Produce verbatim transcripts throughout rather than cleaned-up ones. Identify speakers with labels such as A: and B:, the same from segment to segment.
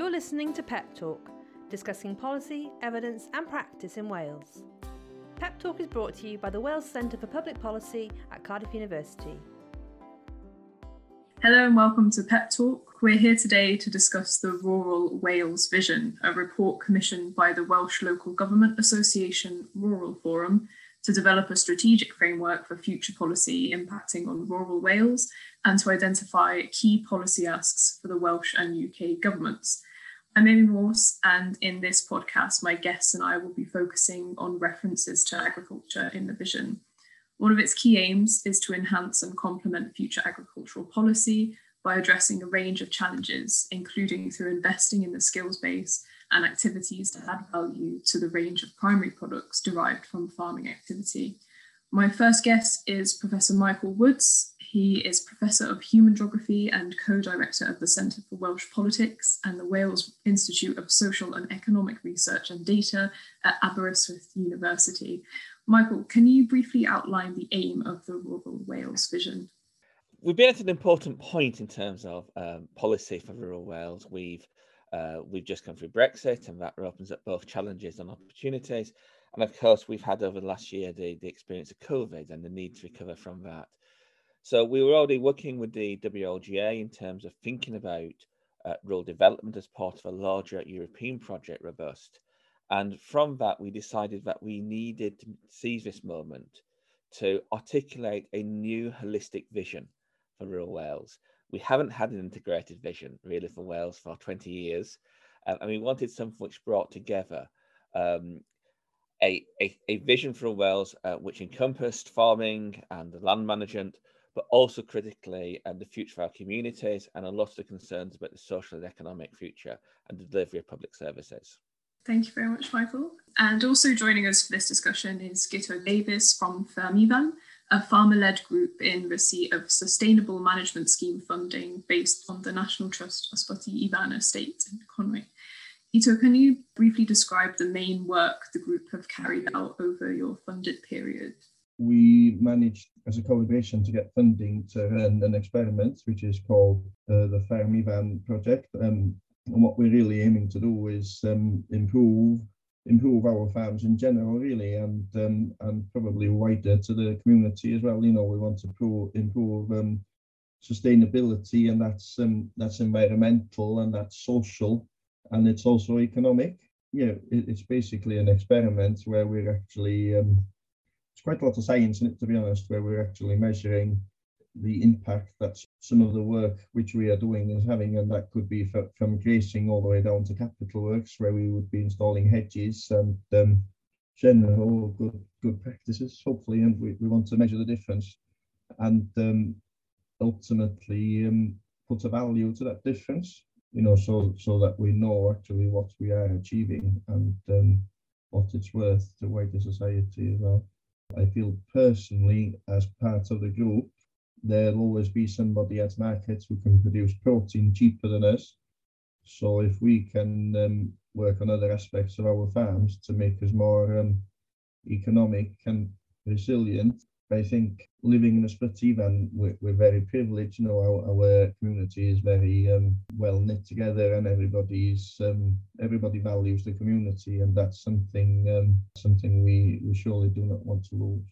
A: You're listening to Pep Talk, discussing policy, evidence and practice in Wales. Pep Talk is brought to you by the Wales Centre for Public Policy at Cardiff University.
B: Hello and welcome to Pep Talk. We're here today to discuss the Rural Wales Vision, a report commissioned by the Welsh Local Government Association Rural Forum to develop a strategic framework for future policy impacting on rural Wales and to identify key policy asks for the Welsh and U K governments. I'm Amy Morse, and in this podcast, my guests and I will be focusing on references to agriculture in the vision. One of its key aims is to enhance and complement future agricultural policy by addressing a range of challenges, including through investing in the skills base and activities to add value to the range of primary products derived from farming activity. My first guest is Professor Michael Woods. He is Professor of Human Geography and Co-Director of the Centre for Welsh Politics and the Wales Institute of Social and Economic Research and Data at Aberystwyth University. Michael, can you briefly outline the aim of the Rural Wales Vision?
C: We've been at an important point in terms of um, policy for rural Wales. We've uh, we've just come through Brexit, and that opens up both challenges and opportunities. And of course, we've had over the last year the, the experience of COVID and the need to recover from that. So we were already working with the W L G A in terms of thinking about uh, rural development as part of a larger European project, Robust. And from that, we decided that we needed to seize this moment to articulate a new holistic vision for rural Wales. We haven't had an integrated vision really for Wales for twenty years. Uh, and we wanted something which brought together um, a, a, a vision for Wales uh, which encompassed farming and land management, but also critically um, the future of our communities and a lot of the concerns about the social and economic future and the delivery of public services.
B: Thank you very much, Michael. And also joining us for this discussion is Guto Davies from Fermivan, a farmer-led group in receipt of Sustainable Management Scheme funding based on the National Trust Ysbyty Ifan estate in Conwy. Guto, can you briefly describe the main work the group have carried out over your funded period?
D: We managed as a collaboration to get funding to run an experiment which is called uh, the Fermivan project. Um, and what we're really aiming to do is um, improve improve our farms in general, really, and um, and probably wider to the community as well. You know, we want to pro- improve um, sustainability, and that's um, that's environmental and that's social, and it's also economic. Yeah, it, it's basically an experiment where we're actually um, it's quite a lot of science in it, to be honest, where we're actually measuring the impact that some of the work which we are doing is having, and that could be for, from grazing all the way down to capital works, where we would be installing hedges and um, general good good practices, hopefully, and we, we want to measure the difference and um, ultimately um, put a value to that difference, you know, so so that we know actually what we are achieving and um, what it's worth to wider society as well. I feel personally, as part of the group, there'll always be somebody at markets who can produce protein cheaper than us. So if we can um, work on other aspects of our farms to make us more um, economic and resilient, I think living in Ysbyty Ifan, we're, we're very privileged. You know, our, our community is very um, well knit together, and everybody's um, everybody values the community, and that's something um, something we, we surely do not want to lose.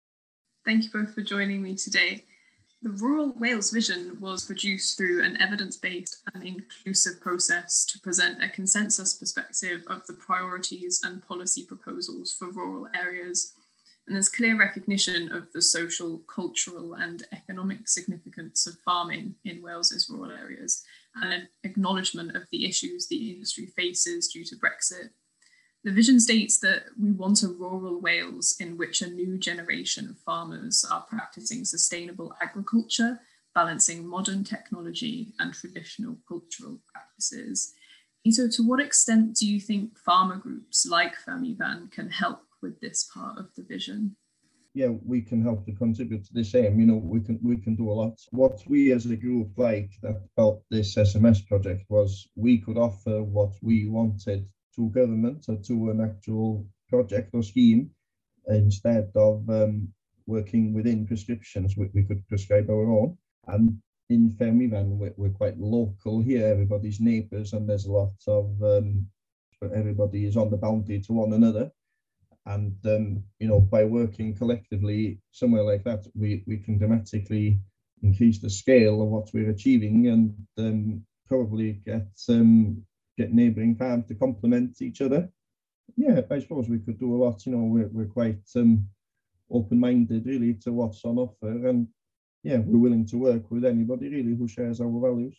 B: Thank you both for joining me today. The Rural Wales Vision was produced through an evidence-based and inclusive process to present a consensus perspective of the priorities and policy proposals for rural areas. And there's clear recognition of the social, cultural and economic significance of farming in Wales's rural areas, and an acknowledgement of the issues the industry faces due to Brexit. The vision states that we want a rural Wales in which a new generation of farmers are practicing sustainable agriculture, balancing modern technology and traditional cultural practices. So to what extent do you think farmer groups like Fermivan can help with this part of the vision?
D: Yeah, we can help to contribute to the same. You know, we can we can do a lot. What we as a group liked about this S M S project was we could offer what we wanted to government or to an actual project or scheme, instead of um, working within prescriptions. We, we could prescribe our own, and in Fermivan, we're, we're quite local here, everybody's neighbours, and there's a lot of, um, everybody is on the boundary to one another. And, um, you know, by working collectively somewhere like that, we, we can dramatically increase the scale of what we're achieving, and um, probably get um, get neighbouring farms to complement each other. Yeah, I suppose we could do a lot. You know, we're, we're quite um, open-minded really to what's on offer, and yeah, we're willing to work with anybody really who shares our values.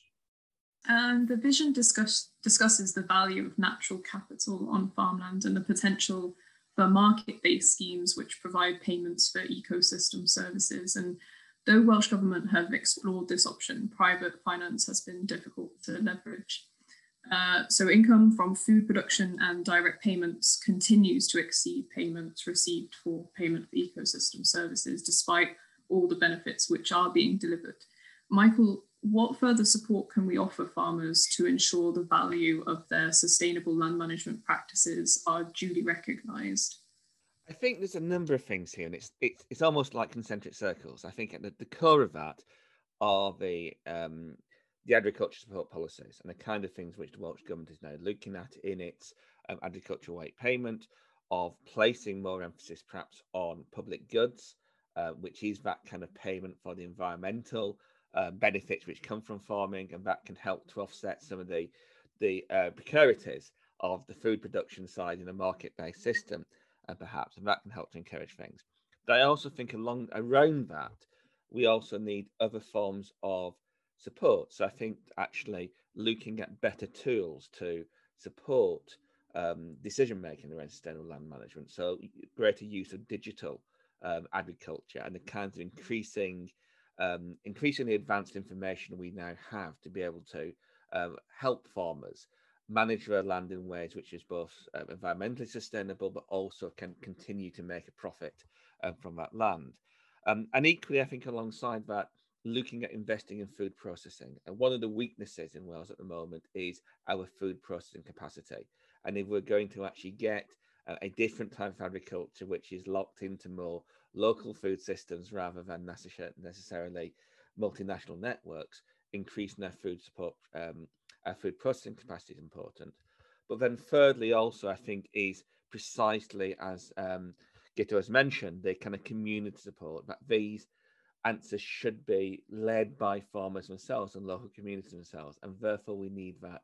B: And the vision discuss, discusses the value of natural capital on farmland and the potential for market-based schemes which provide payments for ecosystem services. And though Welsh Government have explored this option, private finance has been difficult to leverage. Uh, so income from food production and direct payments continues to exceed payments received for payment for ecosystem services, despite all the benefits which are being delivered. Michael, what further support can we offer farmers to ensure the value of their sustainable land management practices are duly recognised?
C: I think there's a number of things here, and it's it's, it's almost like concentric circles. I think at the, the core of that are the um, the agriculture support policies and the kind of things which the Welsh Government is now looking at in its um, agricultural weight payment, of placing more emphasis perhaps on public goods, uh, which is that kind of payment for the environmental uh, benefits which come from farming, and that can help to offset some of the the uh, precarities of the food production side in a market-based system, uh, perhaps, and that can help to encourage things. But I also think along around that, we also need other forms of support. So I think actually looking at better tools to support um, decision making around sustainable land management. So greater use of digital um, agriculture and the kinds of increasing, um, increasingly advanced information we now have to be able to um, help farmers manage their land in ways which is both uh, environmentally sustainable, but also can continue to make a profit uh, from that land. Um, and equally, I think alongside that, looking at investing in food processing. And one of the weaknesses in Wales at the moment is our food processing capacity. And if we're going to actually get uh, a different type of agriculture, which is locked into more local food systems rather than necessarily multinational networks, increasing our food support, um, our food processing capacity is important. But then thirdly, also, I think is precisely as um, Guto has mentioned, the kind of community support, that these answers should be led by farmers themselves and local communities themselves, and therefore we need that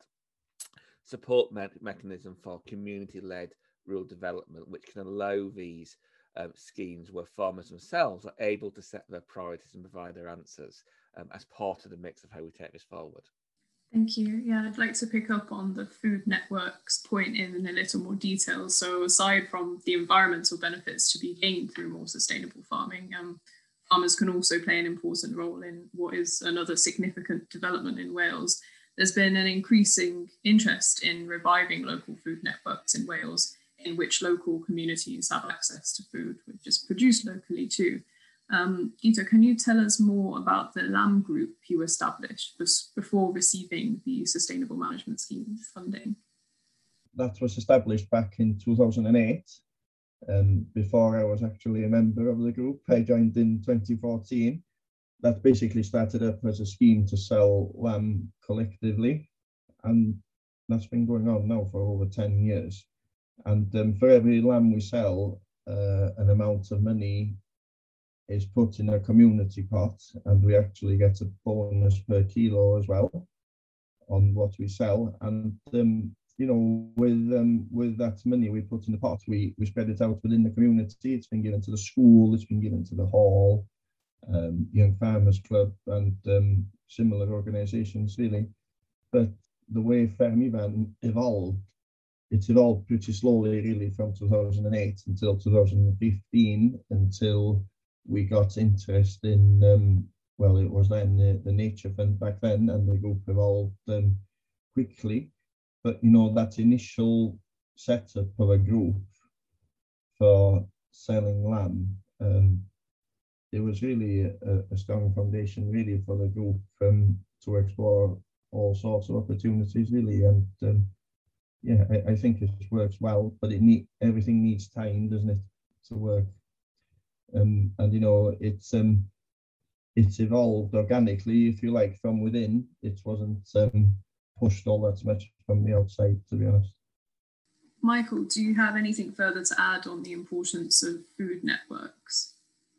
C: support me mechanism for community-led rural development, which can allow these um, schemes where farmers themselves are able to set their priorities and provide their answers um, as part of the mix of how we take this forward.
B: Thank you. Yeah, I'd like to pick up on the food networks point in a little more detail. So aside from the environmental benefits to be gained through more sustainable farming, um, farmers can also play an important role in what is another significant development in Wales. There's been an increasing interest in reviving local food networks in Wales, in which local communities have access to food, which is produced locally too. Um, Guto, can you tell us more about the Lamb Group you established before receiving the Sustainable Management Scheme funding?
D: That was established back in two thousand eight. Um, before I was actually a member of the group. I joined in twenty fourteen. That basically started up as a scheme to sell lamb collectively, and that's been going on now for over ten years. And um, for every lamb we sell, uh, an amount of money is put in a community pot, and we actually get a bonus per kilo as well on what we sell. And um, you know, with um, with that money we put in the pot, we we spread it out within the community. It's been given to the school, it's been given to the hall, um, Young Farmers Club, and um, similar organisations really. But the way Fermivan evolved, it's evolved pretty slowly really from two thousand eight until two thousand fifteen, until we got interest in, um, well, it was then the, the Nature Fund back then, and the group evolved um, quickly. But, you know, that initial setup of a group for selling lamb, um, it was really a, a strong foundation, really, for the group um, to explore all sorts of opportunities, really. And um, yeah, I, I think it works well, but it need everything needs time, doesn't it, to work? Um, and you know, it's um, it's evolved organically, if you like, from within. It wasn't um, pushed all that much from the outside, to be honest.
B: Michael, do you have anything further to add on the importance of food networks?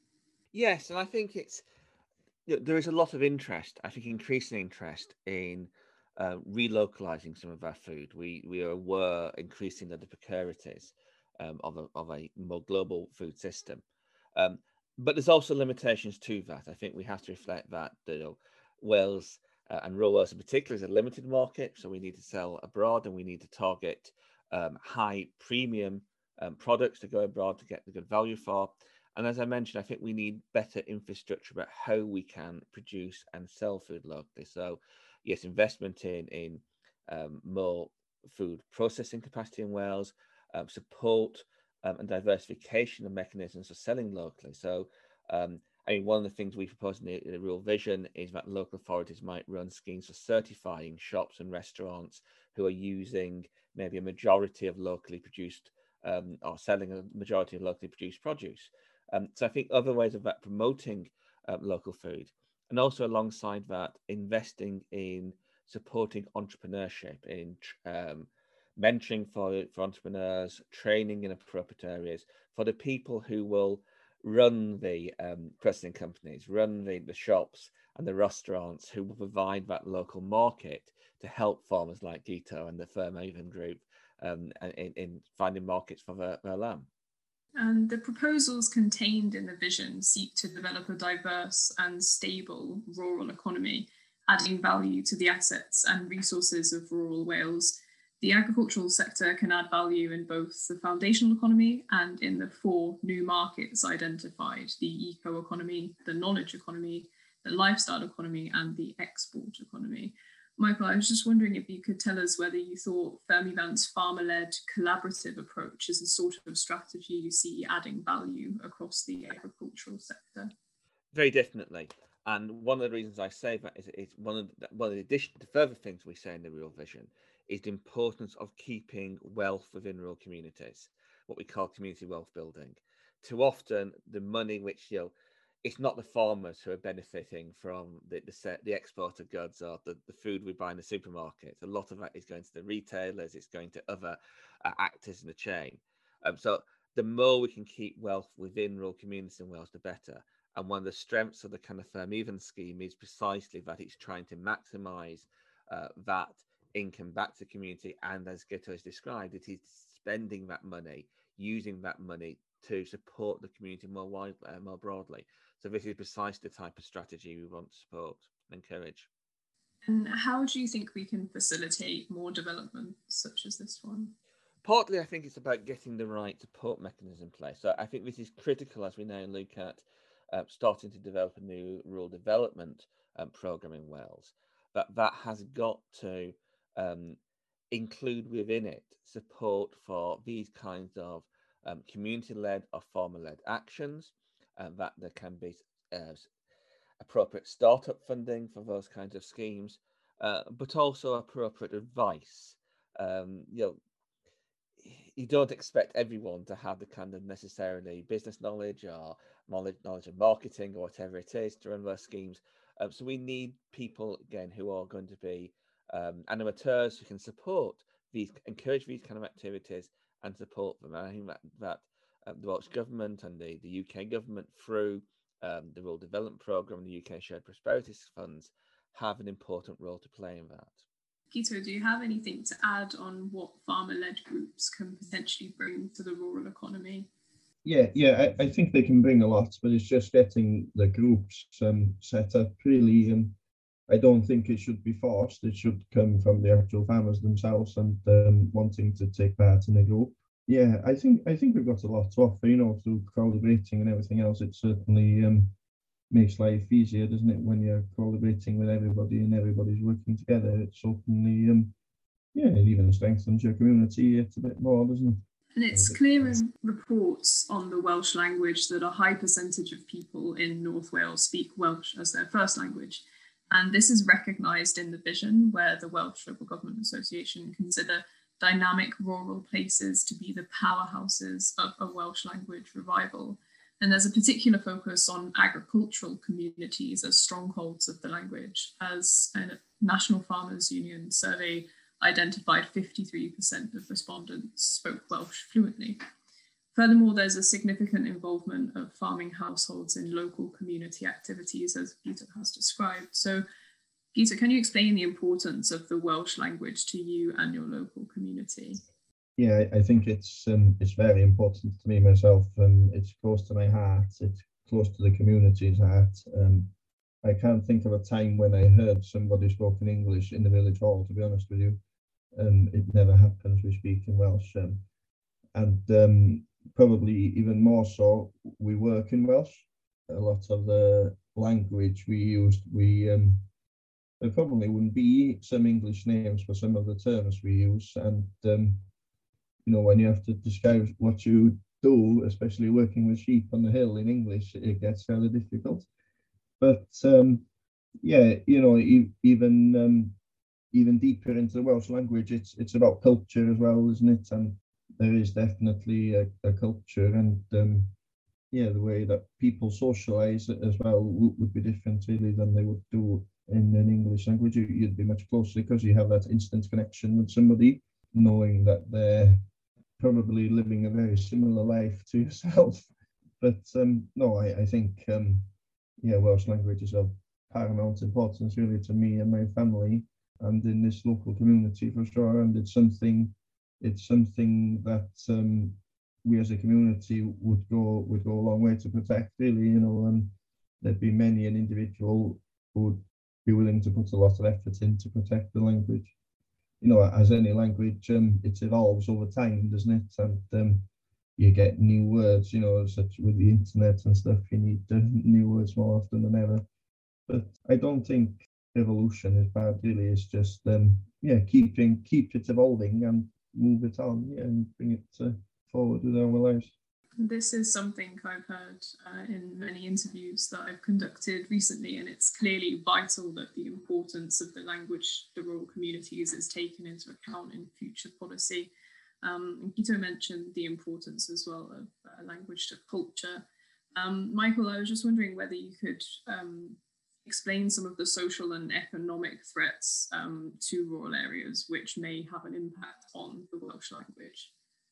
C: Yes, and I think it's you know, there is a lot of interest, I think increasing interest in uh, relocalizing some of our food. We we are aware increasingly of the precarities um, of, a, of a more global food system. Um, but there's also limitations to that. I think we have to reflect that you know, Wales uh, and rural Wales in particular is a limited market, so we need to sell abroad and we need to target um, high premium um, products to go abroad to get the good value for. And as I mentioned, I think we need better infrastructure about how we can produce and sell food locally. So, yes, investment in in um, more food processing capacity in Wales, um, support um, and diversification of mechanisms for selling locally. So, um, I mean, one of the things we propose in the, in the Rural Vision is that local authorities might run schemes for certifying shops and restaurants who are using maybe a majority of locally produced um, or selling a majority of locally produced produce. Um, so I think other ways of that promoting um, local food, and also alongside that, investing in supporting entrepreneurship, in um, mentoring for, for entrepreneurs, training in appropriate areas for the people who will run the um, processing companies, run the, the shops and the restaurants who will provide that local market to help farmers like Gito and the Fairmaven Group um, in, in finding markets for their, their lamb.
B: And the proposals contained in the vision seek to develop a diverse and stable rural economy, adding value to the assets and resources of rural Wales. The agricultural sector can add value in both the foundational economy and in the four new markets identified: the eco-economy, the knowledge economy, the lifestyle economy, and the export economy. Michael, I was just wondering if you could tell us whether you thought Fermivant's farmer-led collaborative approach is the sort of strategy you see adding value across the agricultural sector.
C: Very definitely. And one of the reasons I say that is, is one of the, one of the addition to further things we say in the Rural Vision is the importance of keeping wealth within rural communities, what we call community wealth building. Too often, the money which you know, it's not the farmers who are benefiting from the the, set, the export of goods or the, the food we buy in the supermarkets. A lot of that is going to the retailers, it's going to other uh, actors in the chain. Um, so the more we can keep wealth within rural communities in Wales, the better. And one of the strengths of the kind of Fairmaven scheme is precisely that it's trying to maximise uh, that income back to the community. And as Gito has described, it is spending that money, using that money to support the community more widely, uh, more broadly. So this is precisely the type of strategy we want to support and encourage.
B: And how do you think we can facilitate more development such as this one?
C: Partly, I think it's about getting the right support mechanism in place. So I think this is critical as we now look at uh, starting to develop a new rural development um, programme in Wales. That that has got to um, include within it support for these kinds of um, community-led or farmer-led actions, and uh, that there can be uh, appropriate startup funding for those kinds of schemes, uh, but also appropriate advice. Um, you know, you don't expect everyone to have the kind of necessarily business knowledge or knowledge, knowledge of marketing or whatever it is to run those schemes. Um, so we need people, again, who are going to be um, animateurs who can support these, encourage these kind of activities and support them. And I think that, that um, the Welsh Government and the, the U K Government through um, the Rural Development Programme and the U K Shared Prosperity Funds have an important role to play in that.
B: Gito, do you have anything to add on what farmer-led groups can potentially bring to the rural economy?
D: Yeah, yeah, I, I think they can bring a lot, but it's just getting the groups um, set up really. And I don't think it should be forced. It should come from the actual farmers themselves and um, wanting to take part in a group. Yeah, I think I think we've got a lot to offer, you know, through collaborating and everything else. It certainly um, makes life easier, doesn't it, when you're collaborating with everybody and everybody's working together. It certainly, um, yeah, it even strengthens your community a bit more, doesn't it?
B: And it's clear in reports on the Welsh language that a high percentage of people in North Wales speak Welsh as their first language. And this is recognised in the vision, where the Welsh Local Government Association consider dynamic rural places to be the powerhouses of a Welsh language revival. And there's a particular focus on agricultural communities as strongholds of the language, as a National Farmers Union survey identified fifty-three percent of respondents spoke Welsh fluently. Furthermore, there's a significant involvement of farming households in local community activities, as Gita has described. So, Gita, can you explain the importance of the Welsh language to you and your local community?
D: Yeah, I think it's um, it's very important to me myself. Um, it's close to my heart. It's close to the community's heart. Um, I can't think of a time when I heard somebody spoken English in the village hall, to be honest with you. Um, it never happens. We speak in Welsh. Um, and um, probably even more so, we work in Welsh. A lot of the language we used, we um, there probably wouldn't be some English names for some of the terms we use. And um, you know, when you have to describe what you do, especially working with sheep on the hill in English, it gets rather difficult. But um, yeah, you know, e even um, even deeper into the Welsh language, it's it's about culture as well, isn't it? And there is definitely a, a culture, and um, yeah, the way that people socialise as well would, would be different really than they would do in an English language. You'd be much closer because you have that instant connection with somebody, knowing that they're probably living a very similar life to yourself. But um, no, I, I think, um, yeah, Welsh language is of paramount importance really to me and my family and in this local community for sure. And it's something, it's something that um, we as a community would go would go a long way to protect really, you know, and there'd be many an individual who would be willing to put a lot of effort in to protect the language. You know, as any language, um, it evolves over time, doesn't it? And um, you get new words, you know, such with the internet and stuff, you need uh, new words more often than ever. But I don't think evolution is bad, really. It's just, um, yeah, keeping, keep it evolving and move it on, yeah, and bring it uh, forward with our lives.
B: This is something I've heard uh, in many interviews that I've conducted recently, and it's clearly vital that the importance of the language the rural communities is taken into account in future policy. Um, and Gita mentioned the importance as well of uh, language to culture. Um, Michael, I was just wondering whether you could um, explain some of the social and economic threats um, to rural areas which may have an impact on the Welsh language.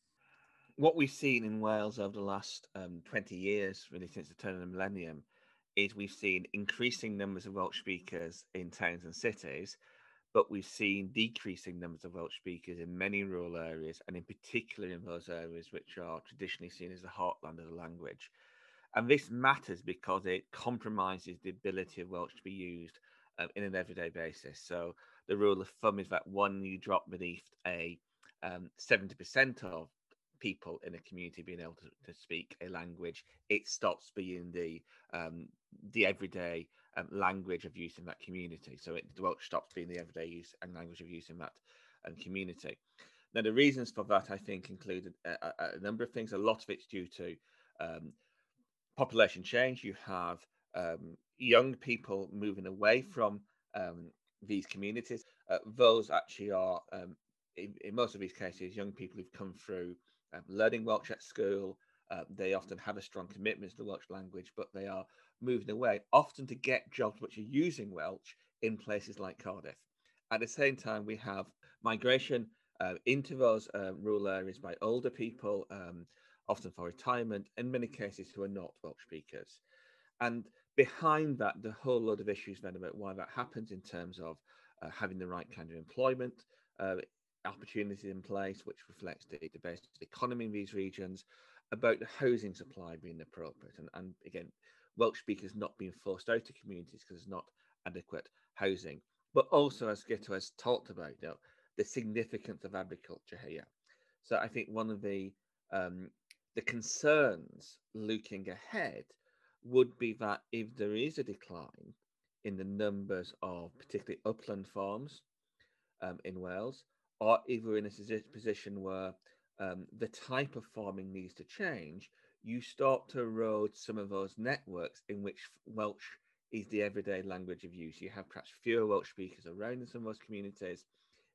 C: What we've seen in Wales over the last um, twenty years, really since the turn of the millennium, is we've seen increasing numbers of Welsh speakers in towns and cities, but we've seen decreasing numbers of Welsh speakers in many rural areas, and in particular in those areas which are traditionally seen as the heartland of the language. And this matters because it compromises the ability of Welsh to be used um, in an everyday basis. So the rule of thumb is that when you drop beneath a um, seventy percent of people in a community being able to, to speak a language, it stops being the um, the everyday um, language of use in that community. So it the Welsh stops being the everyday use and language of use in that um, community. Now, the reasons for that, I think, include a, a, a number of things. A lot of it's due to um, population change. You have um, young people moving away from um, these communities. Uh, those actually are, um, in, in most of these cases, young people who've come through Um, learning Welsh at school. Uh, they often have a strong commitment to the Welsh language, but they are moving away, often to get jobs which are using Welsh in places like Cardiff. At the same time, we have migration uh, into those uh, rural areas by older people, um, often for retirement, in many cases who are not Welsh speakers. And behind that, the whole load of issues then about why that happens in terms of uh, having the right kind of employment, uh, opportunities in place, which reflects the, the basic economy in these regions, about the housing supply being appropriate. And, and again, Welsh speakers not being forced out of communities because there's not adequate housing. But also, as Gito has talked about, you know, the significance of agriculture here. So I think one of the um, the concerns looking ahead would be that if there is a decline in the numbers of particularly upland farms um, in Wales, or if we're in a position where um, the type of farming needs to change, you start to erode some of those networks in which Welsh is the everyday language of use. You have perhaps fewer Welsh speakers around in some of those communities.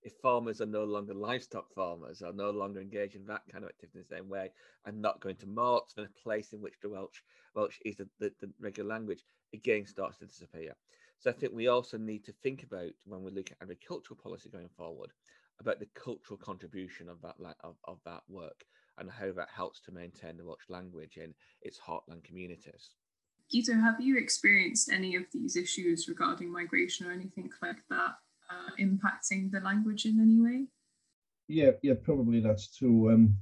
C: if farmers are no longer livestock farmers, are no longer engaged in that kind of activity in the same way, and not going to marts in a place in which the Welsh Welsh is the, the, the regular language, again starts to disappear. So I think we also need to think about, when we look at agricultural policy going forward, about the cultural contribution of that of, of that work and how that helps to maintain the Welsh language in its heartland communities.
B: Guido, have you experienced any of these issues regarding migration or anything like that uh, impacting the language in any way?
D: Yeah, yeah, probably that's true. Um,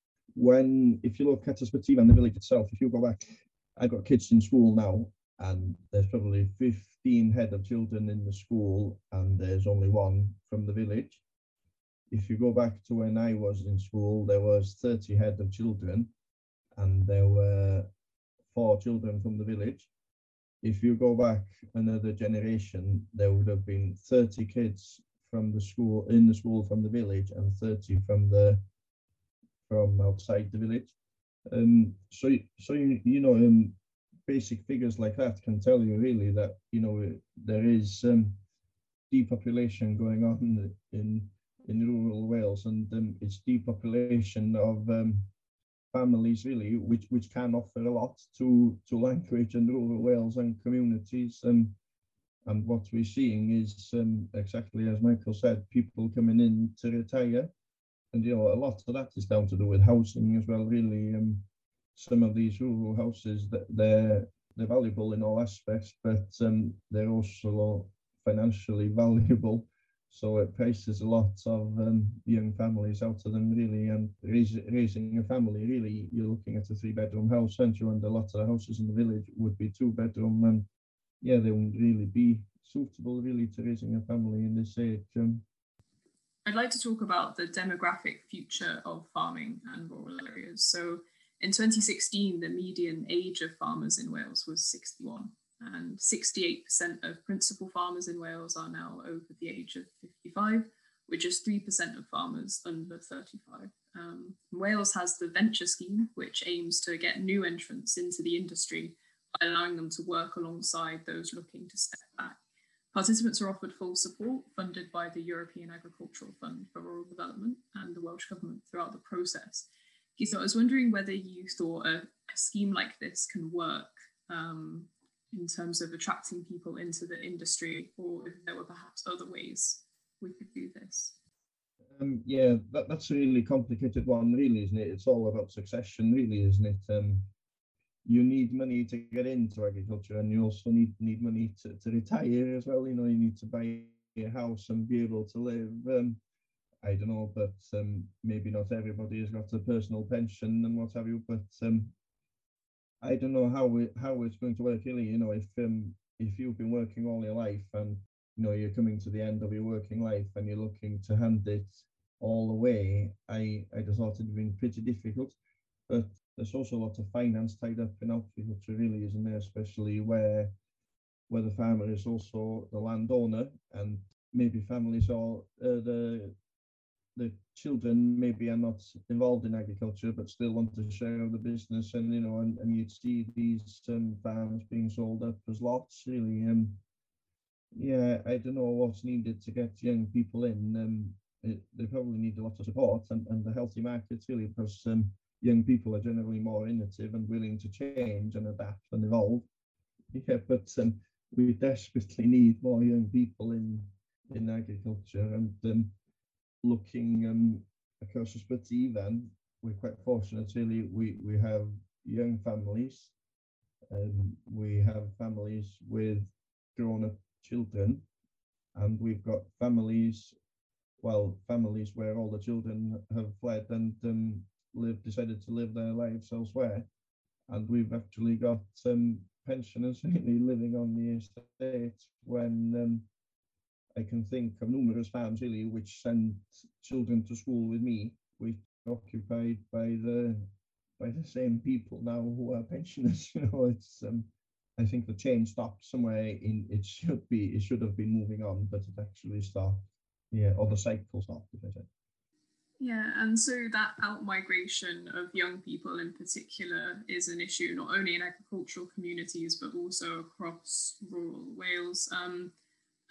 D: when, if you look at Ysbyty and the village itself, if you go back, I've got kids in school now, and there's probably fifteen head of children in the school, and there's only one from the village. If you go back to when I was in school, there was thirty head of children, and there were four children from the village. If you go back another generation, there would have been thirty kids from the school, in the school from the village, and thirty from the from outside the village. Um, so, so you, you know, um, basic figures like that can tell you really that, you know, there is um, depopulation going on in in rural Wales, and um, it's depopulation of um, families really, which which can offer a lot to to language and rural Wales and communities. Um, and what we're seeing is um, exactly as Michael said, people coming in to retire, and you know a lot of that is down to do with housing as well. Really, um, some of these rural houses, that they're they're valuable in all aspects, but um, they're also financially valuable. So it places a lot of um, young families out of them really, and raise, raising a family really, you're looking at a three bedroom house, aren't you? And a lot of the houses in the village would be two bedroom, and yeah, they wouldn't really be suitable really to raising a family in this age. Um,
B: I'd like to talk about the demographic future of farming and rural areas. So in twenty sixteen, the median age of farmers in Wales was sixty-one. And sixty-eight percent of principal farmers in Wales are now over the age of fifty-five, which is three percent of farmers under thirty-five. Um, Wales has the Venture Scheme, which aims to get new entrants into the industry by allowing them to work alongside those looking to step back. Participants are offered full support, funded by the European Agricultural Fund for Rural Development and the Welsh Government throughout the process. So I was wondering whether you thought a, a scheme like this can work um, in terms of attracting people into the industry, or if there were perhaps other ways we could do this.
D: Um, yeah, that, that's a really complicated one, really, isn't it? It's all about succession, really, isn't it? Um, you need money to get into agriculture, and you also need need money to, to retire as well. You know, you need to buy a house and be able to live. Um, I don't know, but um, maybe not everybody has got a personal pension and what have you, but um, I don't know how it, how it's going to work really. You know, if um, if you've been working all your life and you know you're coming to the end of your working life and you're looking to hand it all away, I I just thought it'd been pretty difficult. But there's also a lot of finance tied up in agriculture, really, isn't there? Especially where where the farmer is also the landowner, and maybe families are uh, the the children maybe are not involved in agriculture but still want to share of the business, and you know and, and you'd see these um, farms being sold up as lots really. Um yeah, I don't know what's needed to get young people in. Um it, they probably need a lot of support and, and the healthy markets really, because um, young people are generally more innovative and willing to change and adapt and evolve. Yeah, but um, we desperately need more young people in in agriculture, and um, looking um, across Ysbyty then, we're quite fortunate really. We, we have young families, and we have families with grown-up children, and we've got families, well, families where all the children have fled and um, live, decided to live their lives elsewhere. And we've actually got um, pensioners really living on the estate, when um, I can think of numerous farms really which send children to school with me, which are occupied by the by the same people now who are pensioners. You know, it's um, I think the chain stopped somewhere in it should be it should have been moving on, but it actually stopped. Yeah, or the cycle stopped, if I said.
B: Yeah, and so that out-migration of young people in particular is an issue not only in agricultural communities but also across rural Wales. Um,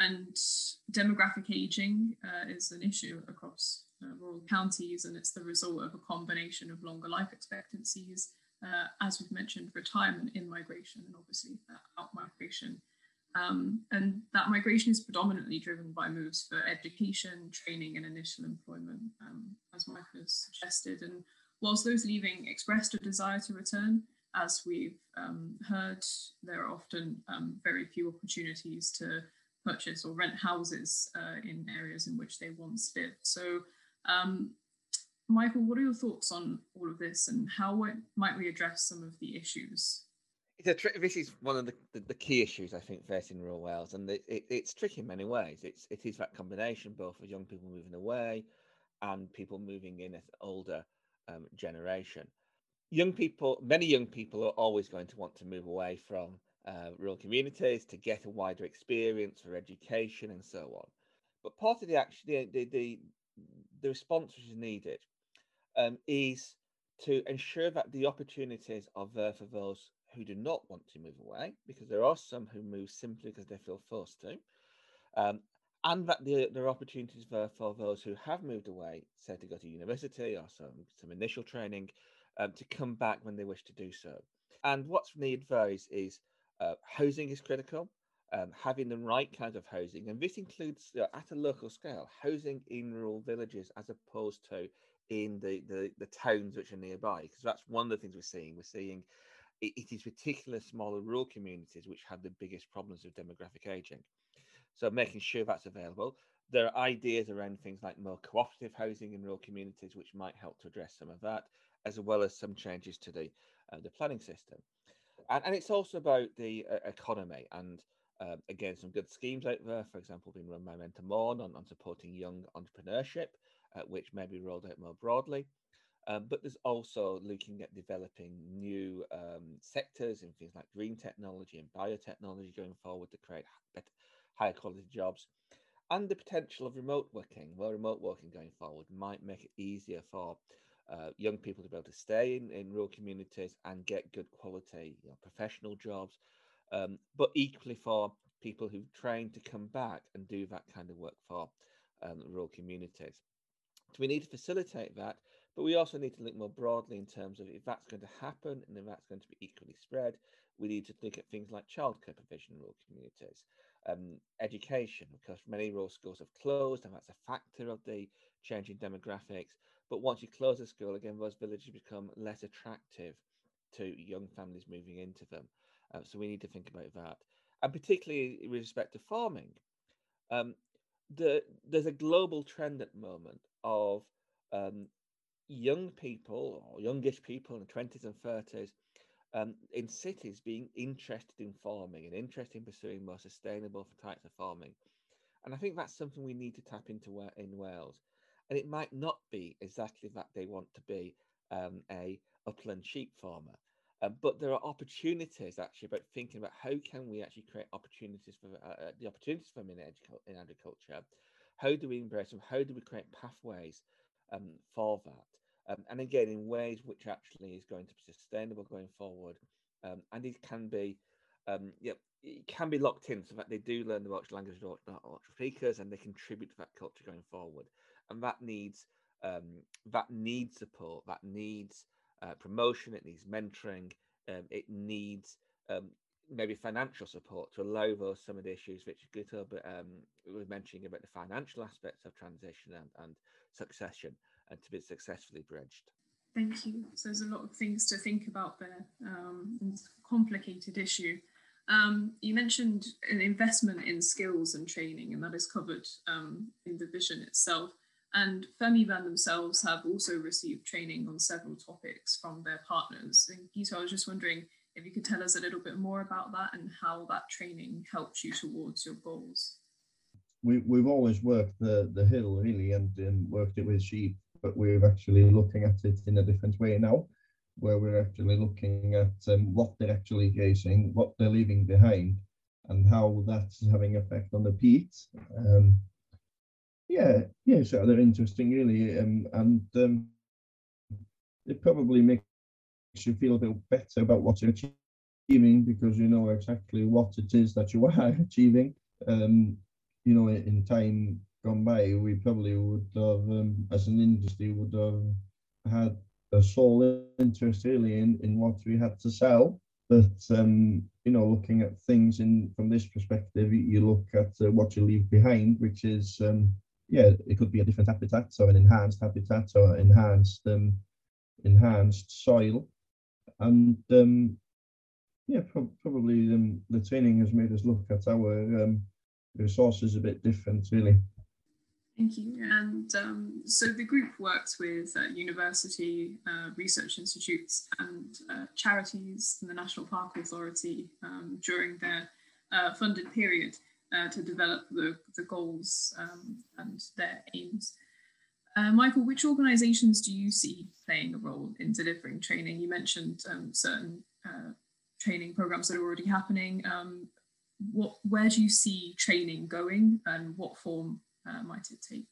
B: and demographic ageing uh, is an issue across uh, rural counties, and it's the result of a combination of longer life expectancies, uh, as we've mentioned, retirement, in-migration, and obviously uh, out-migration. Um, and that migration is predominantly driven by moves for education, training, and initial employment, um, as Mike has suggested. And whilst those leaving expressed a desire to return, as we've um, heard, there are often um, very few opportunities to purchase or rent houses uh, in areas in which they once lived. So, um, Michael, what are your thoughts on all of this, and how might we address some of the issues?
C: It's a tri- this is one of the, the, the key issues I think facing rural Wales, and it, it, it's tricky in many ways. It's it is that combination both of young people moving away and people moving in as older um, generation. Young people, many young people are always going to want to move away from uh, rural communities to get a wider experience for education and so on. But part of the actually the the, the response which is needed um, is to ensure that the opportunities are there for those who do not want to move away, because there are some who move simply because they feel forced to, um, and that the, there are opportunities there for those who have moved away, say to go to university or some, some initial training, um, to come back when they wish to do so. And what's needed there is, is uh, housing is critical, um, having the right kind of housing, and this includes uh, at a local scale, housing in rural villages as opposed to in the, the, the towns which are nearby, because that's one of the things we're seeing. We're seeing it is particular smaller rural communities which have the biggest problems with demographic aging. So making sure that's available. There are ideas around things like more cooperative housing in rural communities, which might help to address some of that, as well as some changes to the uh, the planning system. And, and it's also about the uh, economy. And uh, again, some good schemes out there, for example, being run by Momentum On on, on supporting young entrepreneurship, uh, which may be rolled out more broadly. Um, but there's also looking at developing new um, sectors in things like green technology and biotechnology going forward to create better, higher quality jobs. And the potential of remote working, well, remote working going forward might make it easier for uh, young people to be able to stay in, in rural communities and get good quality, you know, professional jobs, um, but equally for people who've trained to come back and do that kind of work for um, rural communities. So we need to facilitate that, but we also need to look more broadly in terms of if that's going to happen and if that's going to be equally spread, we need to look at things like childcare provision in rural communities, um, education, because many rural schools have closed, and that's a factor of the changing demographics. But once you close a school, again, those villages become less attractive to young families moving into them. Uh, so we need to think about that. And particularly with respect to farming, um, the, there's a global trend at the moment of um, young people or youngish people in the twenties and thirties um, in cities being interested in farming and interested in pursuing more sustainable types of farming. And I think that's something we need to tap into in Wales. And it might not be exactly that they want to be um, a upland sheep farmer, uh, but there are opportunities actually about thinking about how can we actually create opportunities for uh, the opportunities for them in, edu- in agriculture. How do we embrace them? How do we create pathways um, for that? Um, and again, in ways which actually is going to be sustainable going forward. Um, and it can be, um, yeah, it can be locked in so that they do learn the Welsh language of Welsh speakers and they contribute to that culture going forward. And that needs um, that needs support, that needs uh, promotion, it needs mentoring, um, it needs um, maybe financial support to allow those some of the issues which Guto um, was mentioning about the financial aspects of transition and, and succession, and to be successfully bridged.
B: Thank you. So there's a lot of things to think about there. Um, it's a complicated issue. Um, you mentioned an investment in skills and training, and that is covered um, in the vision itself. And Fermivan themselves have also received training on several topics from their partners. And Guto, I was just wondering if you could tell us a little bit more about that and how that training helped you towards your goals.
D: We, we've always worked the, the hill really and um, worked it with sheep, but we're actually looking at it in a different way now, where we're actually looking at um, what they're actually grazing, what they're leaving behind, and how that's having effect on the peat. Um, yeah, yeah, so they're interesting really, um, and um, it probably makes you feel a bit better about what you're achieving because you know exactly what it is that you are achieving. Um, you know, in time gone by, we probably would have, um, as an industry, would have had a sole interest really in, in what we had to sell. But, um, you know, looking at things in from this perspective, you look at uh, what you leave behind, which is, um, yeah, it could be a different habitat, or an enhanced habitat, or enhanced um, enhanced soil. And um, yeah, pro- probably um, the training has made us look at our um, resources a bit different, really.
B: Thank you. And um, so the group works with uh, university uh, research institutes and uh, charities and the National Park Authority um, during their uh, funded period uh, to develop the, the goals um, and their aims. Uh, Michael, which organisations do you see playing a role in delivering training? You mentioned um, certain uh, training programmes that are already happening. Um, what, where do you see training going, and what form uh, might it take?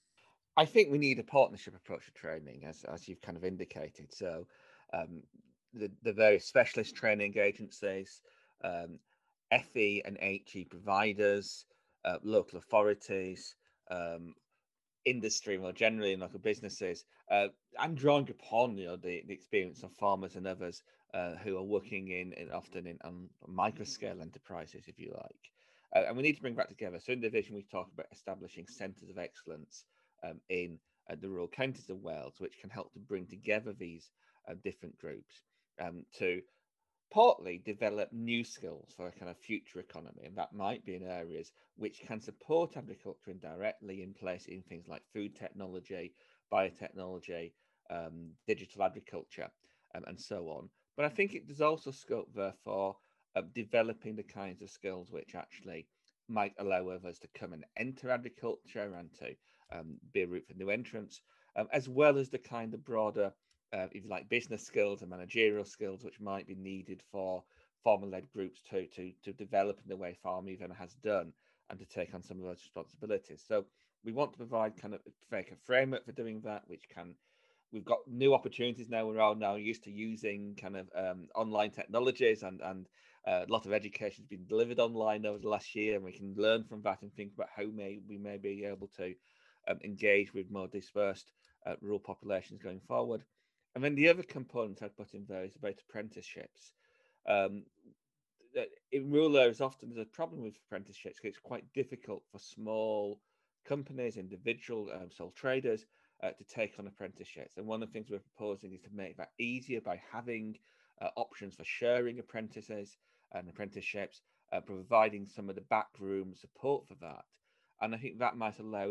C: I think we need a partnership approach to training, as as you've kind of indicated. So, um, the the various specialist training agencies, um, F E and H E providers, uh, local authorities, um, industry more generally, and local businesses, uh, and drawing upon you know the, the experience of farmers and others uh, who are working in, in often in um, micro scale enterprises, if you like. Uh, and we need to bring that together. So in the vision, we talk about establishing centres of excellence um, in uh, the rural counties of Wales, which can help to bring together these uh, different groups um, to partly develop new skills for a kind of future economy, and that might be in areas which can support agriculture indirectly in place in things like food technology, biotechnology, um, digital agriculture, um, and so on. But I think it, there's also scope there for uh, developing the kinds of skills which actually might allow others to come and enter agriculture and to um, be a route for new entrants, um, as well as the kind of broader uh, if you like, business skills and managerial skills, which might be needed for farmer-led groups to to to develop in the way Farm Even has done, and to take on some of those responsibilities. So we want to provide kind of like a framework for doing that, which can. We've got new opportunities now. We're all now used to using kind of um, online technologies, and and uh, a lot of education has been delivered online over the last year, and we can learn from that and think about how may we may be able to um, engage with more dispersed uh, rural populations going forward. And then the other component I'd put in there is about apprenticeships. Um, in rural areas, often there's a problem with apprenticeships because it's quite difficult for small companies, individual um, sole traders, uh, to take on apprenticeships. And one of the things we're proposing is to make that easier by having uh, options for sharing apprentices and apprenticeships, uh, providing some of the backroom support for that. And I think that might allow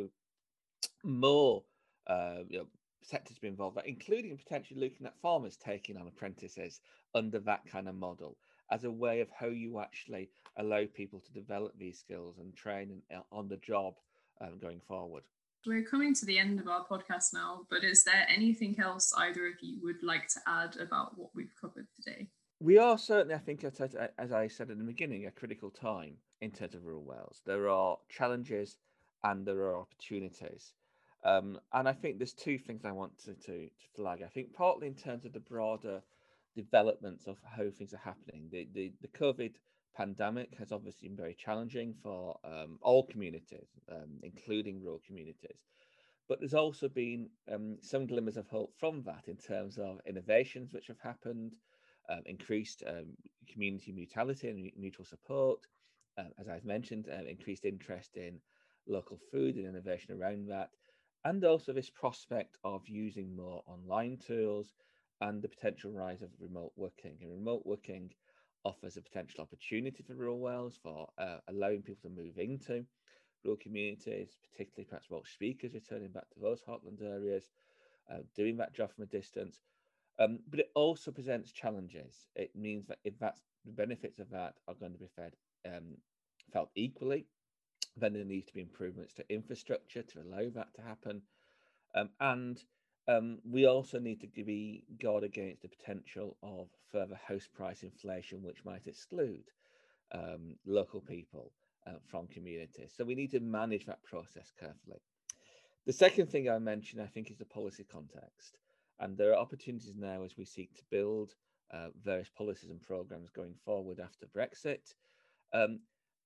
C: more uh, you know, sectors to be involved, including potentially looking at farmers taking on apprentices under that kind of model as a way of how you actually allow people to develop these skills and train on the job um, going forward.
B: We're coming to the end of our podcast now, but is there anything else either of you would like to add about what we've covered today?
C: We are certainly, I think, as I said in the beginning, a critical time in terms of rural Wales. There are challenges and there are opportunities. Um, and I think there's two things I want to, to, to flag. I think partly in terms of the broader developments of how things are happening. The, the, the COVID pandemic has obviously been very challenging for um, all communities, um, including rural communities. But there's also been um, some glimmers of hope from that in terms of innovations which have happened, um, increased um, community mutuality and mutual support, uh, as I've mentioned, uh, increased interest in local food and innovation around that, and also this prospect of using more online tools and the potential rise of remote working. And remote working offers a potential opportunity for rural Wales for uh, allowing people to move into rural communities, particularly perhaps Welsh speakers returning back to those heartland areas, uh, doing that job from a distance. Um, but it also presents challenges. It means that if that's the benefits of that are going to be fed um, felt equally, then there needs to be improvements to infrastructure to allow that to happen. Um, and um, we also need to be guard against the potential of further house price inflation, which might exclude um, local people uh, from communities. So we need to manage that process carefully. The second thing I mentioned, I think, is the policy context. And there are opportunities now as we seek to build uh, various policies and programs going forward after Brexit. Um,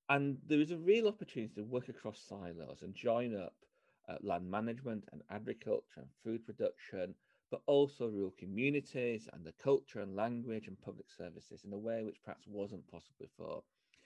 C: and there is a real opportunity to work across silos and join up uh, land management and agriculture and food production, but also rural communities and the culture and language and public services in a way which perhaps wasn't possible before.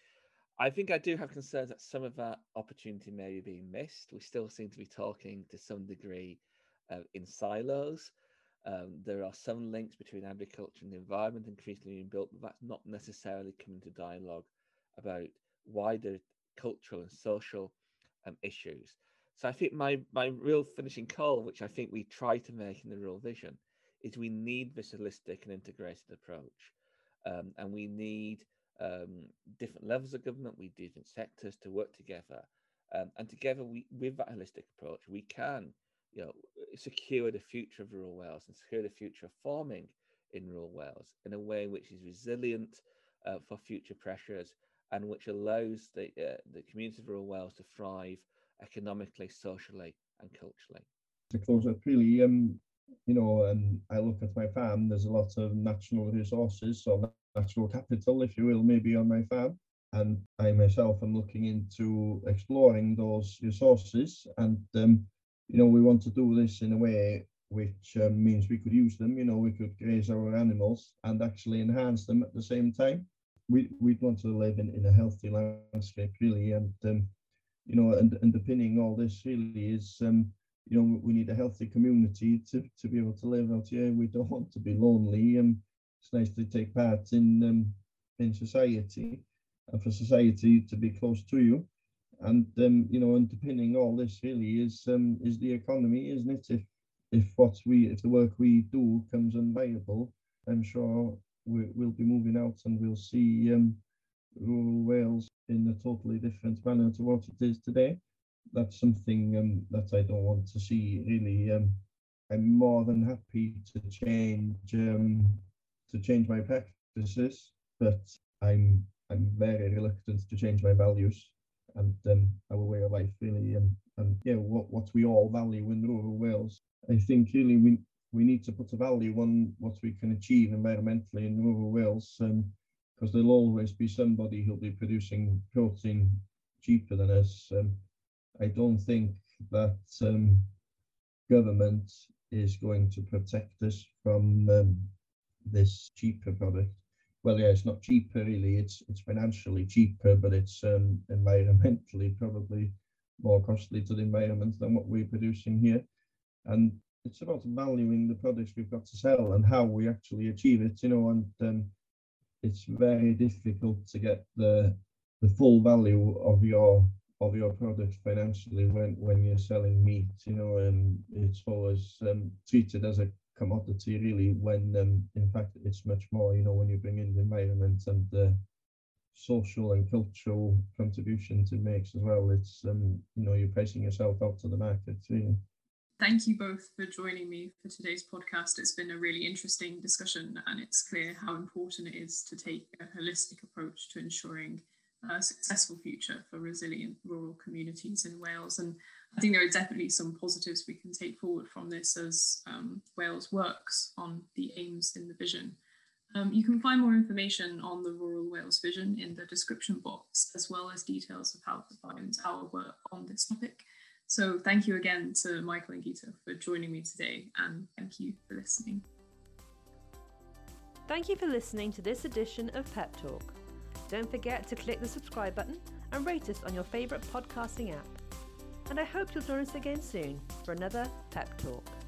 C: I think I do have concerns that some of that opportunity may be being missed. We still seem to be talking to some degree uh, in silos. Um, there are some links between agriculture and the environment increasingly being built, but that's not necessarily coming to dialogue about wider cultural and social um, issues. So I think my, my real finishing call, which I think we try to make in the Rural Vision, is we need this holistic and integrated approach. Um, and we need um, different levels of government, we need different sectors to work together. Um, and together, we, with that holistic approach, we can you know, secure the future of rural Wales and secure the future of farming in rural Wales in a way which is resilient uh, for future pressures and which allows the, uh, the community of rural Wales to thrive economically, socially and culturally.
D: To close up, really, um, you know, um, I look at my farm, there's a lot of natural resources, so natural capital, if you will, maybe on my farm. And I myself am looking into exploring those resources. And, um, you know, we want to do this in a way which um, means we could use them, you know, we could graze our animals and actually enhance them at the same time. We, we'd want to live in, in a healthy landscape, really. And, um, you know, and underpinning all this really is, um, you know, we need a healthy community to, to be able to live out here. We don't want to be lonely. Um, it's nice to take part in um, in society and for society to be close to you. And, um, you know, underpinning all this really is um, is the economy, isn't it? If if what we if the work we do comes unviable, I'm sure we, we'll be moving out and we'll see um, rural Wales in a totally different manner to what it is today. That's something um, that I don't want to see, really. Um, I'm more than happy to change um, to change my practices, but I'm I'm very reluctant to change my values and um, our way of life, really, and and yeah, what what we all value in rural Wales. I think really we we need to put a value on what we can achieve environmentally in rural Wales, um, because there'll always be somebody who'll be producing protein cheaper than us. Um, I don't think that um, government is going to protect us from um, this cheaper product. Well, yeah, it's not cheaper really, it's it's financially cheaper, but it's um, environmentally probably more costly to the environment than what we're producing here. And it's about valuing the products we've got to sell and how we actually achieve it, you know, and um, it's very difficult to get the the full value of your of your product financially when when you're selling meat, you know, and it's always um, treated as a commodity really, when um, in fact it's much more, you know, when you bring in the environment and the social and cultural contributions it makes as well. It's um, you know, you're pricing yourself out to the market, really.
B: Thank you both for joining me for today's podcast. It's been a really interesting discussion, and it's clear how important it is to take a holistic approach to ensuring a successful future for resilient rural communities in Wales. And I think there are definitely some positives we can take forward from this as um, Wales works on the aims in the vision. Um, you can find more information on the Rural Wales Vision in the description box, as well as details of how to find our work on this topic. So thank you again to Michael and Gita for joining me today, and thank you for listening.
A: Thank you for listening to this edition of Pep Talk. Don't forget to click the subscribe button and rate us on your favourite podcasting app. And I hope you'll join us again soon for another Pep Talk.